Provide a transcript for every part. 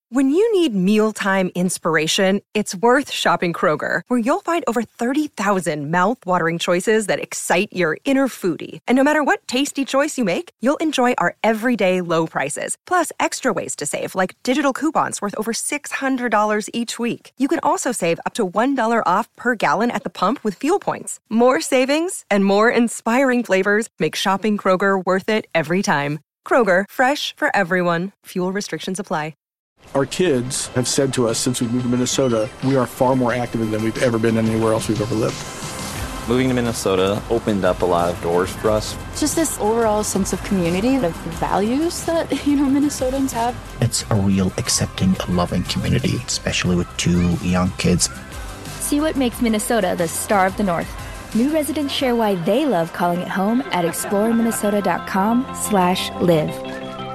When you need mealtime inspiration, it's worth shopping Kroger, where you'll find over 30,000 mouth-watering choices that excite your inner foodie. And no matter what tasty choice you make, you'll enjoy our everyday low prices, plus extra ways to save, like digital coupons worth over $600 each week. You can also save up to $1 off per gallon at the pump with fuel points. More savings and more inspiring flavors make shopping Kroger worth it every time. Kroger, fresh for everyone. Fuel restrictions apply. Our kids have said to us since we moved to Minnesota, we are far more active than we've ever been anywhere else we've ever lived. Moving to Minnesota opened up a lot of doors for us. Just this overall sense of community, of values that, Minnesotans have. It's a real accepting, loving community, especially with 2 young kids. See what makes Minnesota the star of the North. New residents share why they love calling it home at exploreminnesota.com/live.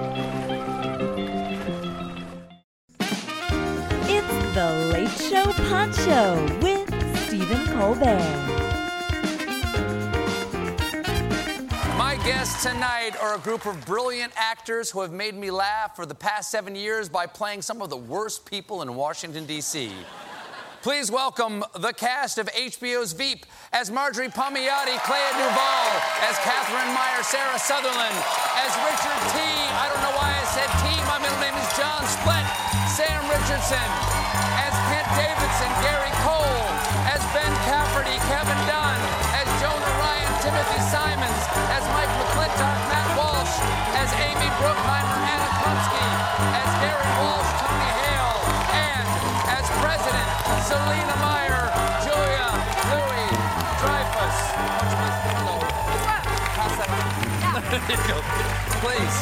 The Late Show Poncho with Stephen Colbert. My guests tonight are a group of brilliant actors who have made me laugh for the past 7 years by playing some of the worst people in Washington, D.C. Please welcome the cast of HBO's Veep as Marjorie Palmiotti, Clea Duvall, as Catherine Meyer, Sarah Sutherland, as Richard T. I don't know why I said T. My middle name is John Splett. Sam Richardson, as Kent Davidson, Gary Cole, as Ben Cafferty, Kevin Dunn, as Jonah Ryan, Timothy Simons, as Mike McClintock, Matt Walsh, as Amy Bruckheimer, Anna Klumsky, as Gary Walsh, Tony Hale, and as President Selena Meyer, Julia Louis Dreyfus. Pass that on. There you go. Please.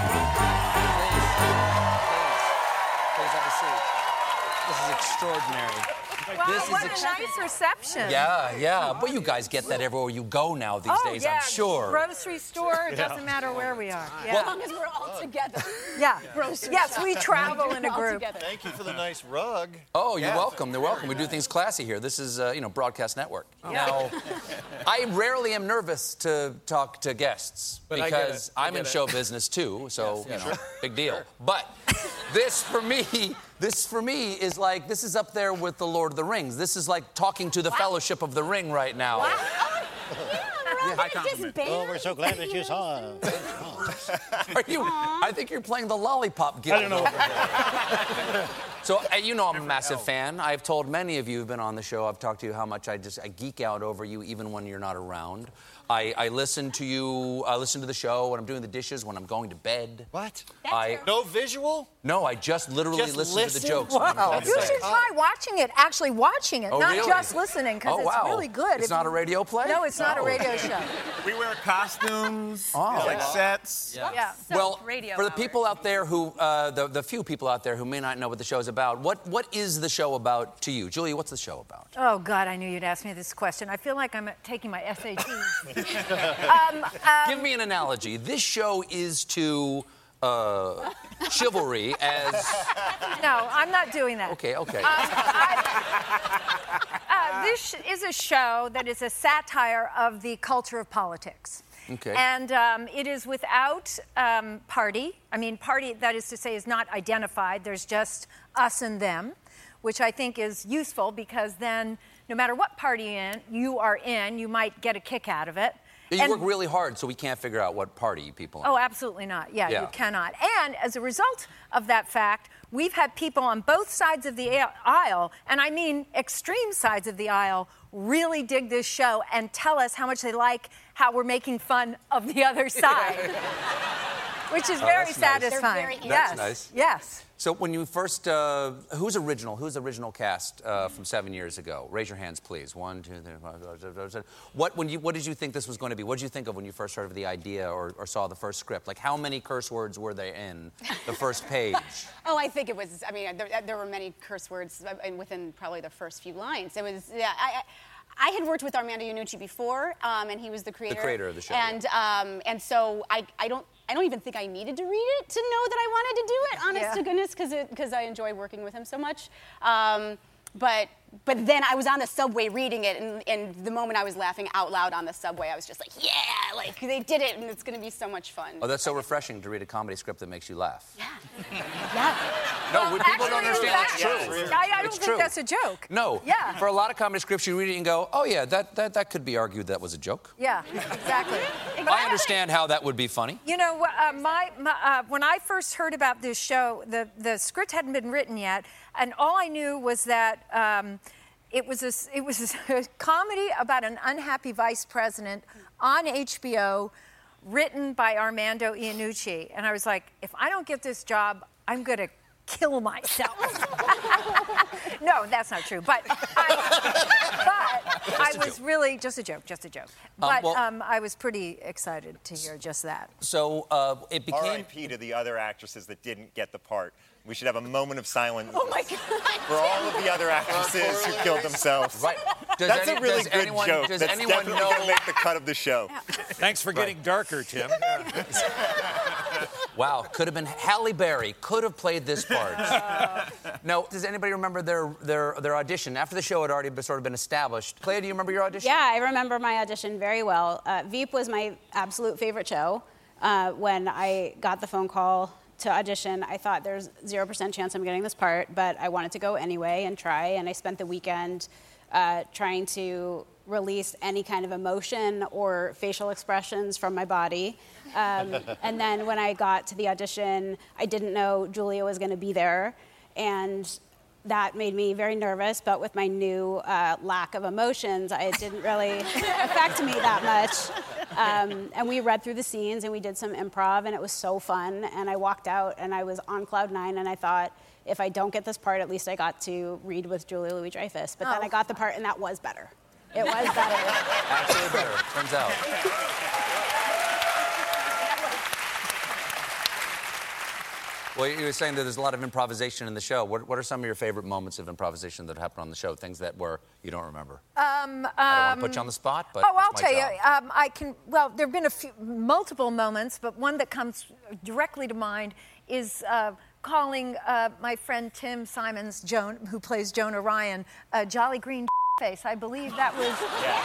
This is extraordinary. Wow, what a nice reception. Yeah. But you guys get that everywhere you go now these days, I'm sure. Grocery store, it doesn't matter where we are. Yeah. As long as we're all together. Yeah. Yes, we travel in a group. Thank you for the nice rug. Oh, you're welcome. They're welcome. We do things classy here. This is, Broadcast Network. Now, I rarely am nervous to talk to guests because I'm in show business too, so, big deal. But this for me is like, this is up there with the Lord of the Rings. This is like talking to the Fellowship of the Ring right now. Wow. Oh, we're so glad that you saw us. I think you're playing the Lollipop Guild. I don't know. So, I'm a massive fan. I've told many of you who've been on the show, I've talked to you how much I geek out over you even when you're not around. I listen to you, I listen to the show when I'm doing the dishes, when I'm going to bed. What? No visual? No, I just literally listen to the jokes. Wow. You should try actually watching it, not really? just listening, because it's really good. It's not a radio play? No, it's not a radio show. We wear costumes, like sets. Yeah. Well, for the people out there who, the few people out there who may not know what the show's about, what is the show about to you? Julia, what's the show about? Oh, God, I knew you'd ask me this question. I feel like I'm taking my SATs. Give me an analogy. This show is to chivalry as... No, I'm not doing that. Okay. This is a show that is a satire of the culture of politics. Okay. And it is without party. I mean, party, that is to say, is not identified. There's just us and them, which I think is useful because then no matter what party you are in, you might get a kick out of it. You work really hard, so we can't figure out what party people are. Oh, absolutely not. Yeah, you cannot. And as a result of that fact, we've had people on both sides of the aisle, and I mean extreme sides of the aisle, really dig this show and tell us how much they like how we're making fun of the other side. Which is very satisfying. Nice. That's nice. Yes. So when you first, who's original cast from 7 years ago? Raise your hands, please. 1, 2, 3, 4, 5, 6. What did you think this was going to be? What did you think of when you first heard of the idea or saw the first script? Like, how many curse words were there in the first page? Oh, I think it was, there were many curse words within probably the first few lines. It was, I had worked with Armando Iannucci before, and he was the creator. The creator of the show. And so I don't even think I needed to read it to know that I wanted to do it, honest to goodness, because I enjoy working with him so much. But then I was on the subway reading it, and the moment I was laughing out loud on the subway, I was just like, yeah, like they did it, and it's going to be so much fun. Oh, that's so refreshing to read a comedy script that makes you laugh. Yeah. No, people don't understand that's true. I don't think that's a joke. No. Yeah. For a lot of comedy scripts, you read it and go, oh, yeah, that could be argued that was a joke. Yeah, exactly. I understand how that would be funny. You know, when I first heard about this show, the script hadn't been written yet, and all I knew was that it was a comedy about an unhappy vice president on HBO, written by Armando Iannucci. And I was like, if I don't get this job, I'm going to kill myself. No, that's not true. But I was really just a joke. But I was pretty excited to hear just that. So it became... R.I.P. to the other actresses that didn't get the part. We should have a moment of silence Oh my God. for all of the other actresses who killed themselves. Right. That's a really good joke. Does That's anyone definitely going to make the cut of the show. Thanks for getting darker, Tim. Wow, could have been Halle Berry. Could have played this part. No, does anybody remember their audition? After the show had already sort of been established. Clea, do you remember your audition? Yeah, I remember my audition very well. Veep was my absolute favorite show. When I got the phone call to audition, I thought there's 0% chance I'm getting this part, but I wanted to go anyway and try, and I spent the weekend trying to release any kind of emotion or facial expressions from my body. And then when I got to the audition, I didn't know Julia was going to be there, and that made me very nervous, but with my new lack of emotions, it didn't really affect me that much. And we read through the scenes and we did some improv, and it was so fun. And I walked out and I was on cloud 9, and I thought, if I don't get this part, at least I got to read with Julia Louis-Dreyfus. But then I got the part, and that was better. It was better. Actually better, turns out. Well, you were saying that there's a lot of improvisation in the show. What are some of your favorite moments of improvisation that happened on the show? Things that you don't remember. I don't want to put you on the spot, but I'll tell you. Well, there have been multiple moments, but one that comes directly to mind is calling my friend Tim Simons, who plays Jonah Ryan, Jolly Green face. I believe that was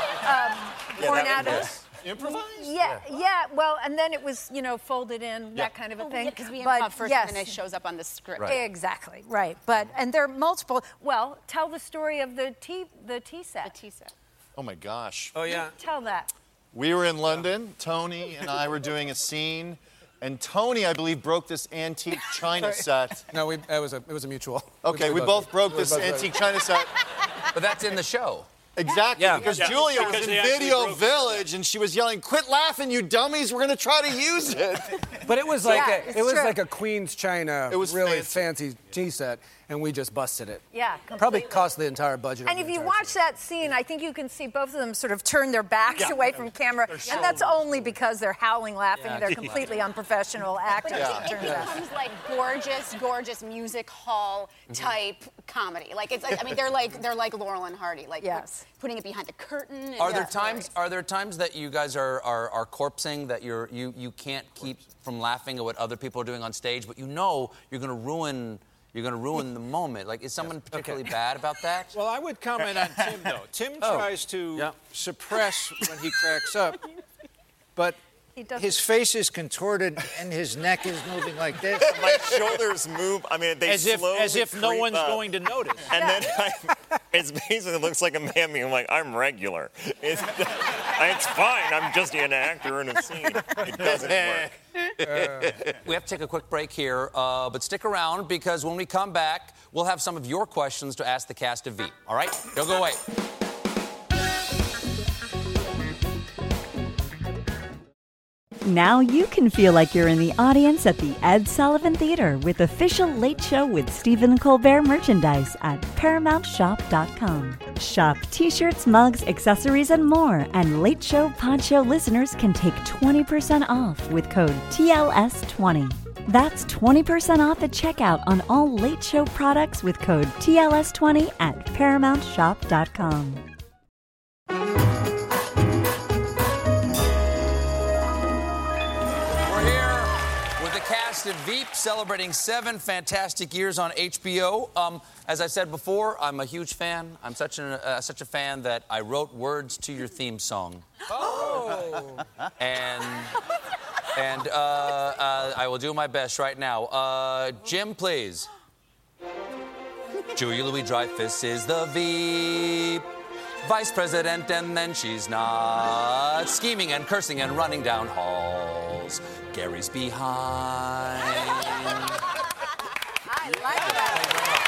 born out of... Improvised? Yeah. Well, and then it was, folded in, that kind of a thing. Because we improv first, and then it shows up on the script. Right. Exactly, right. And there are multiple. Well, tell the story of the tea set. The tea set. Oh, my gosh. Oh, yeah. Tell that. We were in London. Tony and I were doing a scene. And Tony, I believe, broke this antique china set. No, it was a mutual. Okay, we both broke this antique china set. But that's in the show. Exactly, Yeah. because Yeah. Julia Because was they in actually Video broke it. Village, and she was yelling, "Quit laughing, you dummies! We're going to try to use it." But it was like it's it was true. like a Queen's China, It was really fancy. fancy tea set, and we just busted it. Yeah, Probably completely. cost the entire budget. And of if the you entire watch season. that scene, I think you can see both of them sort of turn their backs away from camera. And that's only because they're howling laughing. They're completely unprofessional actors, it turns It out. becomes like gorgeous music hall type comedy. Like they're like Laurel and Hardy. Like Yes. putting it behind the curtain. And Are there times that you guys are corpsing, that you can't keep from laughing at what other people are doing on stage, but you're going to ruin the moment? Like, is someone particularly bad about that? Well, I would comment on Tim, though. Tim tries to suppress when he cracks up, but his face is contorted and his neck is moving like this. My shoulders move. I mean, they as if no one's going to notice. And then it basically looks like a mammy. I'm like, I'm regular. It's fine. I'm just an actor in a scene. It doesn't work. We have to take a quick break here, but stick around, because when we come back, we'll have some of your questions to ask the cast of Veep. All right? Don't go away. Now you can feel like you're in the audience at the Ed Sullivan Theater with official Late Show with Stephen Colbert merchandise at ParamountShop.com. Shop t-shirts, mugs, accessories, and more. And Late Show Pod Show listeners can take 20% off with code TLS20. That's 20% off at checkout on all Late Show products with code TLS20 at ParamountShop.com. Of Veep, celebrating 7 fantastic years on HBO. As I said before, I'm a huge fan. I'm such a fan that I wrote words to your theme song. Oh! And I will do my best right now. Jim, please. Julia Louis-Dreyfus is the V. Vice president, and then she's not. Scheming and cursing and running down halls. Gary's behind. I like that.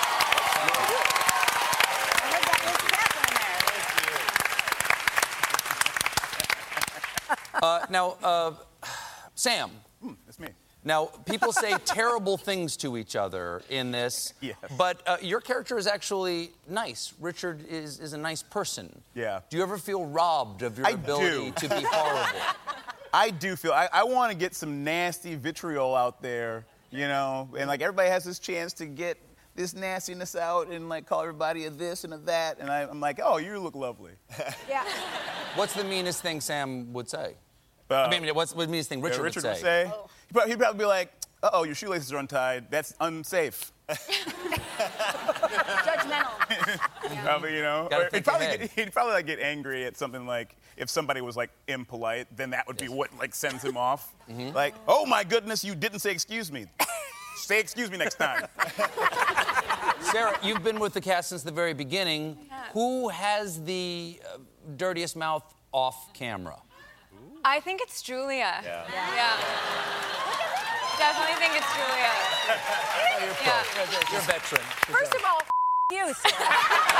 Now, Sam. That's me. Now, people say terrible things to each other in this, Yes. but your character is actually nice. Richard is a nice person. Yeah. Do you ever feel robbed of your ability to be horrible? I do feel, I want to get some nasty vitriol out there, you know, and like everybody has this chance to get this nastiness out and like call everybody a this and a that, and I'm like, oh, you look lovely. Yeah. What's the meanest thing Sam would say? I mean, what's the meanest thing Richard would say? Oh. He'd probably be like, uh-oh, your shoelaces are untied. That's unsafe. Judgmental. Probably, you know. Gotta Or think he'd probably like get angry at something like if somebody was like impolite, then that would be what like sends him off. Like, oh my goodness, you didn't say excuse me. Say excuse me next time. Sarah, you've been with the cast since the very beginning. Yeah. Who has the dirtiest mouth off camera? I think it's Julia. Yeah. Definitely think it's Julia. You're a veteran. First of all, you, Sarah.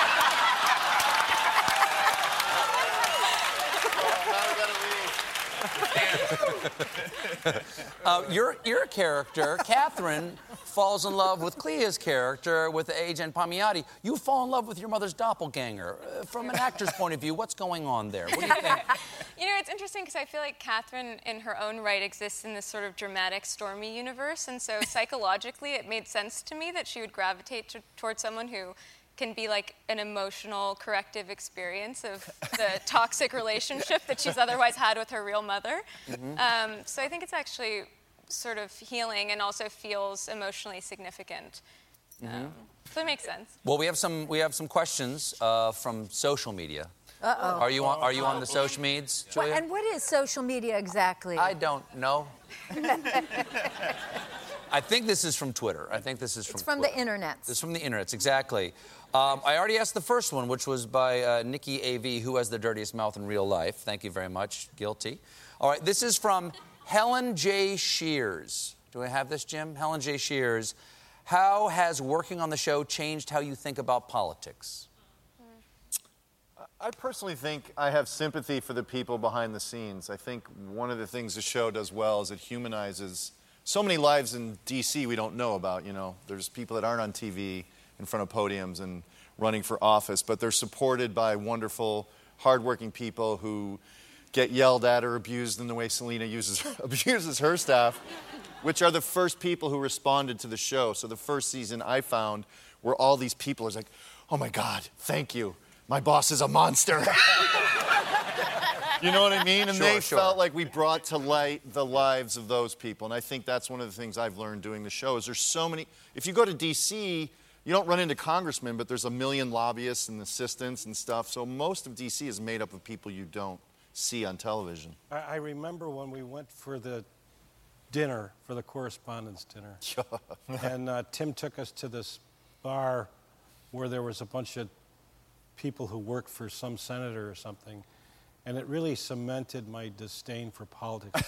Your character, Catherine, falls in love with Clea's character, with Agent Palmiotti. You fall in love with your mother's doppelganger. From an actor's point of view, what's going on there? What do you think? You know, it's interesting because I feel like Catherine, in her own right, exists in this sort of dramatic, stormy universe, and so psychologically, it made sense to me that she would gravitate towards someone who can be like an emotional corrective experience of the toxic relationship that she's otherwise had with her real mother. So I think it's actually sort of healing and also feels emotionally significant. So it makes sense. Well, we have some questions from social media. Uh-oh. Are you on the social medias, Julia? And what is social media exactly? I don't know. I think this is from Twitter. It's from the internet. It's from the internet, exactly. I already asked the first one, which was by Nikki A.V., who has the dirtiest mouth in real life. Thank you very much. Guilty. All right, this is from Helen J. Shears. Do I have this, Jim? Helen J. Shears. How has working on the show changed how you think about politics? I personally think I have sympathy for the people behind the scenes. I think one of the things the show does well is it humanizes so many lives in D.C. we don't know about, you know. There's people that aren't on TV in front of podiums and running for office, but they're supported by wonderful, hardworking people who get yelled at or abused in the way Selena abuses her staff, which are the first people who responded to the show. So the first season I found where all these people are like, oh my God, thank you. My boss is a monster. You know what I mean? And they felt like we brought to light the lives of those people. And I think that's one of the things I've learned doing the show is there's so many. If you go to D.C., you don't run into congressmen, but there's a million lobbyists and assistants and stuff. So most of D.C. is made up of people you don't see on television. I remember when we went for the dinner, for the correspondence dinner. And Tim took us to this bar where there was a bunch of people who worked for some senator or something. And it really cemented my disdain for politics.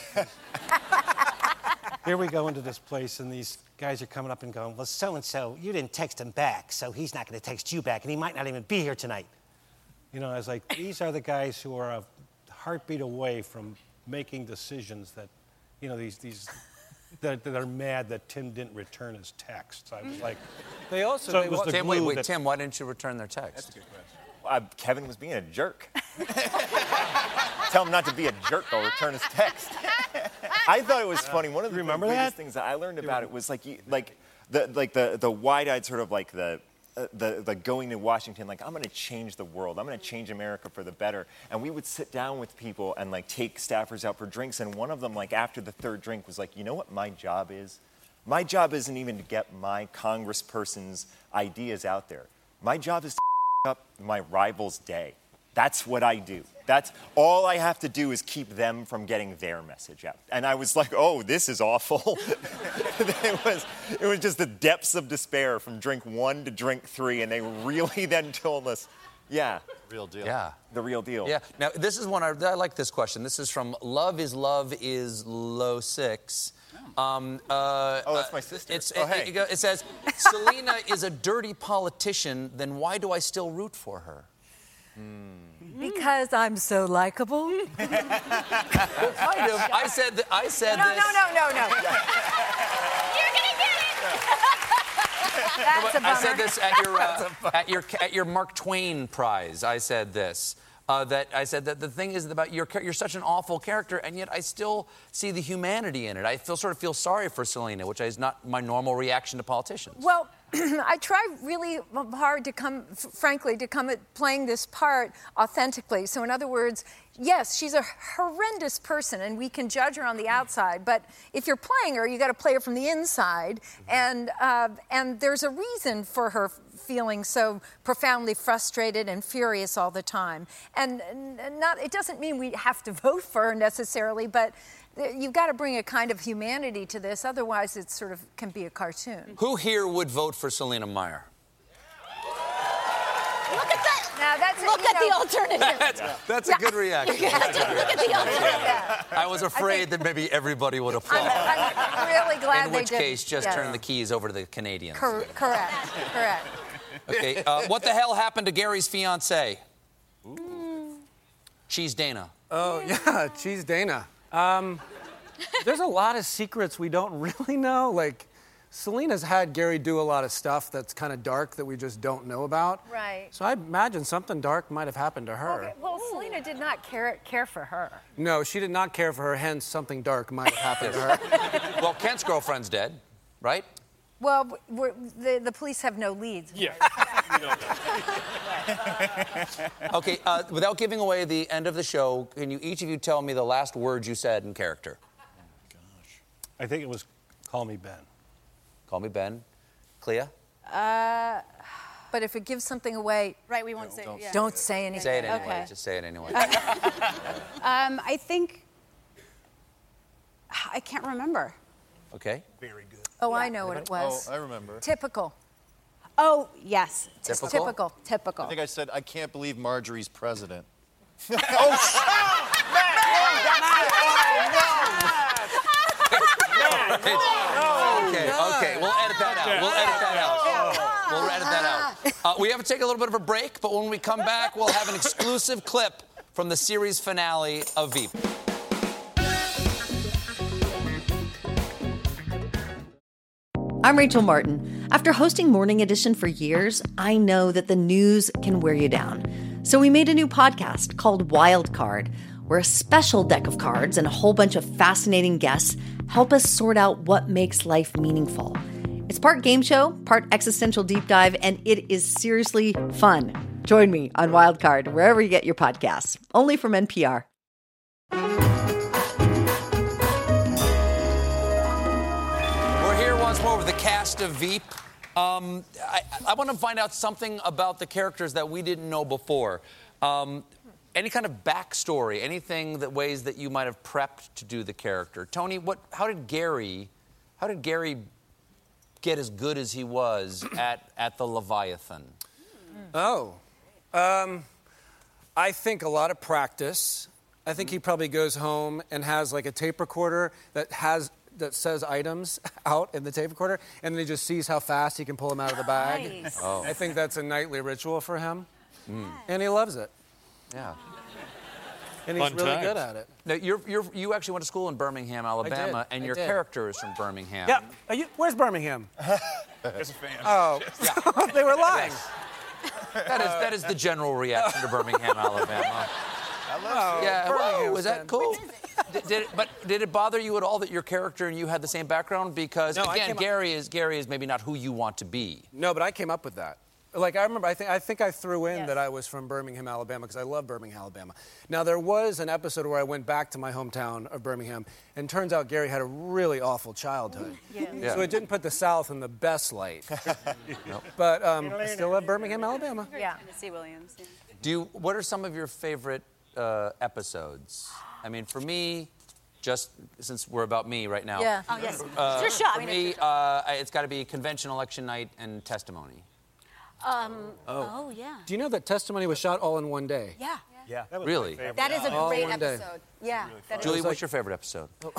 Here we go into this place, and these guys are coming up and going, well, so-and-so, you didn't text him back, so he's not going to text you back, and he might not even be here tonight. You know, I was like, these are the guys who are a heartbeat away from making decisions that, you know, that are mad that Tim didn't return his texts. I was like, they also... So it was the Tim, glue wait, that... Tim, why didn't you return their text? That's a good question. Kevin was being a jerk. Tell him not to be a jerk, I'll return his text. I thought it was funny. One of the biggest things that I learned about it was the wide-eyed sort of like the going to Washington, like, I'm going to change the world. I'm going to change America for the better. And we would sit down with people and like take staffers out for drinks. And one of them, like after the third drink, was like, you know what my job is? My job isn't even to get my congressperson's ideas out there. My job is to up my rival's day. That's what I do. That's all I have to do is keep them from getting their message out. And I was like, oh, this is awful. It was just the depths of despair from drink 1 to drink 3, and they really then told us, yeah. Real deal. Yeah. The real deal. Yeah. Now, this is one, I like this question. This is from Love is Low 6. That's my sister. It says, Selena is a dirty politician, then why do I still root for her? Because I'm so likable. Well, kind of. I said this. No. You're gonna get it. That's a bummer. I said this at your Mark Twain prize. I said this. That the thing is about you're such an awful character, and yet I still see the humanity in it. I sort of feel sorry for Selena, which is not my normal reaction to politicians. Well, I try really hard to come at playing this part authentically. So in other words, yes, she's a horrendous person, and we can judge her on the outside. But if you're playing her, you got to play her from the inside, and there's a reason for her feeling so profoundly frustrated and furious all the time. And it doesn't mean we have to vote for her necessarily, but you've got to bring a kind of humanity to this. Otherwise, it sort of can be a cartoon. Who here would vote for Selena Meyer? Look at that. Now look at the alternative. That's a good reaction. Look at the alternative. I was afraid that maybe everybody would applaud. I'm really glad In they which did. case, just turn the keys over to the Canadians. Correct. Okay, what the hell happened to Gary's fiancée? Cheese Dana. Oh, yeah, Cheese Dana. There's a lot of secrets we don't really know. Like, Selena's had Gary do a lot of stuff that's kind of dark that we just don't know about. Right. So I imagine something dark might have happened to her. Okay. Well, Selena did not care for her. No, she did not care for her, hence something dark might have happened to her. Well, Kent's girlfriend's dead, right? Well, the police have no leads. Yeah. Okay, without giving away the end of the show, can you each of you tell me the last words you said in character? I think it was call me Ben. Call me Ben. Clea? But if it gives something away... Right, we won't say it. Don't say anything. Say it anyway. Okay. Just say it anyway. I think... I can't remember. Okay. Very good. Oh, I know what it was. Oh, I remember. Typical. Oh, yes. Typical? Typical. I think I said, I can't believe Marjorie's president. Okay, we'll edit that out. We have to take a little bit of a break, but when we come back, we'll have an exclusive clip from the series finale of Veep. I'm Rachel Martin. After hosting Morning Edition for years, I know that the news can wear you down. So we made a new podcast called Wild Card, where a special deck of cards and a whole bunch of fascinating guests help us sort out what makes life meaningful. It's part game show, part existential deep dive, and it is seriously fun. Join me on Wild Card, wherever you get your podcasts, only from NPR. Once more with the cast of Veep. I want to find out something about the characters that we didn't know before. Any kind of backstory, anything ways that you might have prepped to do the character. Tony, how did Gary get as good as he was at the Leviathan? I think a lot of practice. I think he probably goes home and has like a tape recorder that says items out in the tape recorder, and then he just sees how fast he can pull them out of the bag. Nice. Oh. I think that's a nightly ritual for him, and he loves it. Yeah. And he's really good at it. Now, you actually went to school in Birmingham, Alabama, and your character is from Birmingham. Yeah. Where's Birmingham? There's a fan. Oh, they were lying. That is the general reaction to Birmingham, Alabama. I love Yeah, Birmingham was that cool? Did it bother you at all that your character and you had the same background? Because again, Gary is maybe not who you want to be. No, but I came up with that. Like, I remember, I think I threw in that I was from Birmingham, Alabama, because I love Birmingham, Alabama. Now, there was an episode where I went back to my hometown of Birmingham, and turns out Gary had a really awful childhood. Yeah. So it didn't put the South in the best light. But I still love Birmingham, Alabama. Yeah. Tennessee Williams. Yeah. What are some of your favorite episodes. I mean, for me, just since we're about me right now. Yeah. Oh, yes. It's your shot. For me, it's got to be convention election night and testimony. Oh, yeah. Do you know that Testimony was shot all in one day? Yeah. Yeah. Really? That is a All great one day. episode. Yeah. That Julie, is. what's your favorite episode? The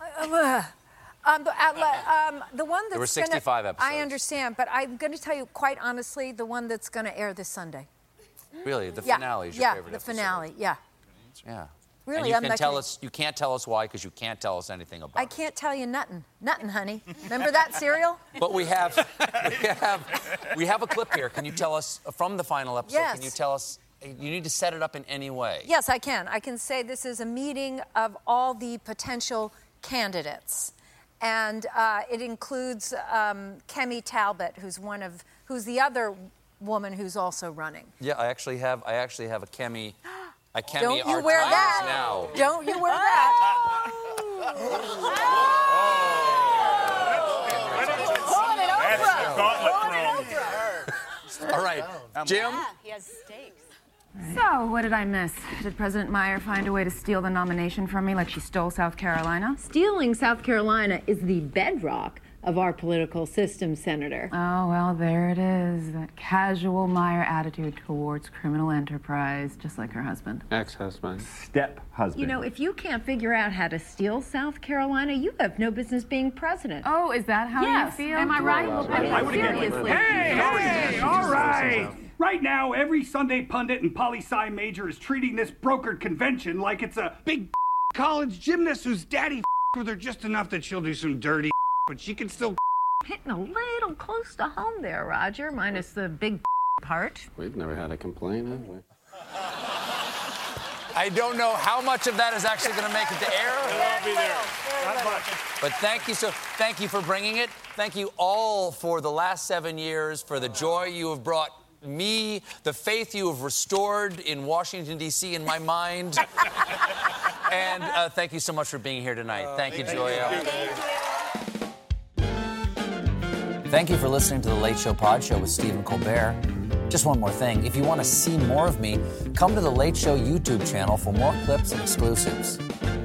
one that's There were 65 episodes. I understand, but I'm going to tell you quite honestly, the one that's going to air this Sunday. Really? The finale is your favorite episode? Yeah, the finale, yeah. Yeah. Really, and you can't tell us why, because you can't tell us anything about I can't tell you nothing. Nothing, honey. Remember that cereal? But we have a clip here. Can you tell us from the final episode? Yes. Can you tell us? You need to set it up in any way. Yes, I can. I can say this is a meeting of all the potential candidates. And it includes Kemi Talbot, who's the other woman who's also running. Yeah, I actually have a Kemi. Don't you wear that? Now. Don't you wear that? All right, Jim. He has stakes. So, what did I miss? Did President Meyer find a way to steal the nomination from me like she stole South Carolina? Stealing South Carolina is the bedrock of our political system, Senator. Oh, well, there it is. That casual Meyer attitude towards criminal enterprise, just like her husband. Ex-husband. Step-husband. You know, if you can't figure out how to steal South Carolina, you have no business being president. Oh, is that how you feel? Am I right? Seriously. Hey, all right. Right now, every Sunday pundit and poli-sci major is treating this brokered convention like it's a big college gymnast whose daddy with her just enough that she'll do some dirty but she can still Hitting a little close to home there, Roger, minus the big part. We've never had a complaint, have we? I don't know how much of that is actually going to make it to air. It'll all be there. Not much. But thank you for bringing it. Thank you all for the last 7 years, for the joy you have brought me, the faith you have restored in Washington, D.C. in my mind. And thank you so much for being here tonight. Thank you, Julia. Thank you for listening to The Late Show Pod Show with Stephen Colbert. Just one more thing. If you want to see more of me, come to The Late Show YouTube channel for more clips and exclusives.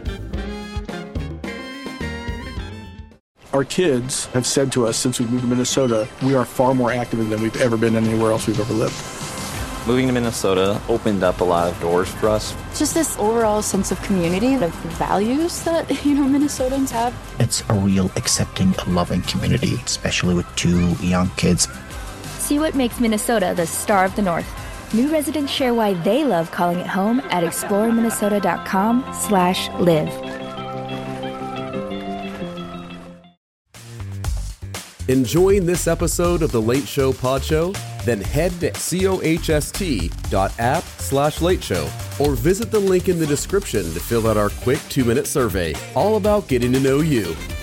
Our kids have said to us since we moved to Minnesota, we are far more active than we've ever been anywhere else we've ever lived. Moving to Minnesota opened up a lot of doors for us. Just this overall sense of community and of values that, Minnesotans have. It's a real accepting, loving community, especially with 2 young kids. See what makes Minnesota the star of the North. New residents share why they love calling it home at exploreminnesota.com/live. Enjoying this episode of The Late Show Pod Show? Then head to cohst.app/Late Show or visit the link in the description to fill out our quick 2-minute survey, all about getting to know you.